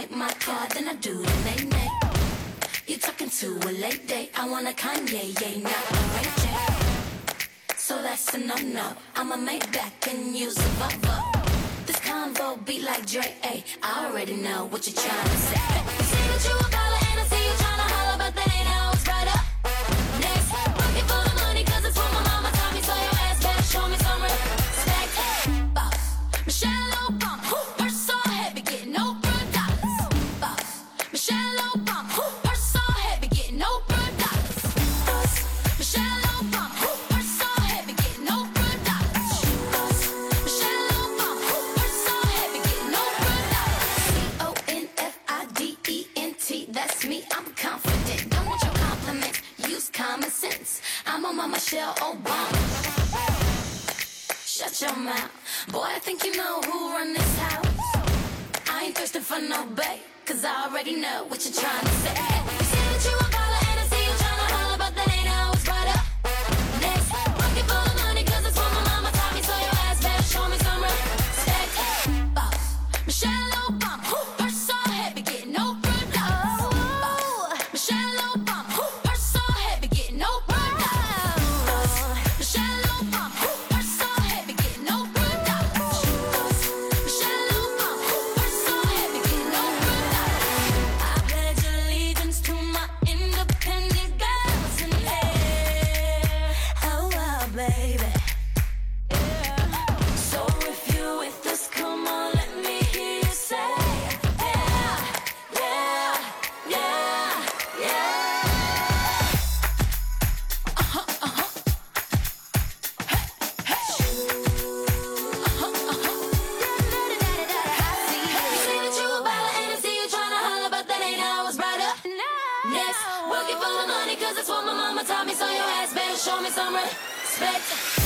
like my car than I do the nay-nay. You talking to a late date, I want a Kanye, yeah, not a Ray J. So that's a no-no, I'ma make back and use a Volvo. This convo be like Dre, ayy, I already know what you're trying to say. You say that you a baller and I see you tryna holler, but that ain't how it's right up. Next, looking for the money cause it's what my mama taught me, so your ass better show me some respect. Boss, Michelle Obama, purse so heavy, getting Oprah dollars. Boss, Michelle Obama, purse so heavy, getting Oprah dollars. Boss, Michelle Obama, purse so heavy, getting Oprah dollars. Boss, Michelle Obama, purse so heavy, getting Oprah dollars. Confident, that's me, I'm confident. Don't want your compliments, use common sense. I'm on my Michelle Obama. Shut your mouth, boy, I think you know who run this house. I ain't thirsting for no bait, cause I already know what you're trying to say. You say that you a baller and I see you tryna holler, but that ain't how it's right up. Next, looking for the money cause it's what my mama taught me, so your ass better show me some respect. Boss, Michelle Obama, purse so heavy, getting Oprah dollars. Boss, Michelle Obama, purse so heavy, getting Oprah dollars. Boss, Michelle Obama, purse so heavy, getting Oprah dollars. Boss, Michelle Obama, purse so heavy, getting Oprah dollars. I pledge allegiance to my independent girls in there. Oh, wow, baby. So if you with us, come on, let me hear you say, yeah, yeah, yeah, yeah. You say that you a baller and I see you tryna holler, but that ain't how it's right up. Next, working for the money cause it's what my mama taught me, so your ass better show me some respect.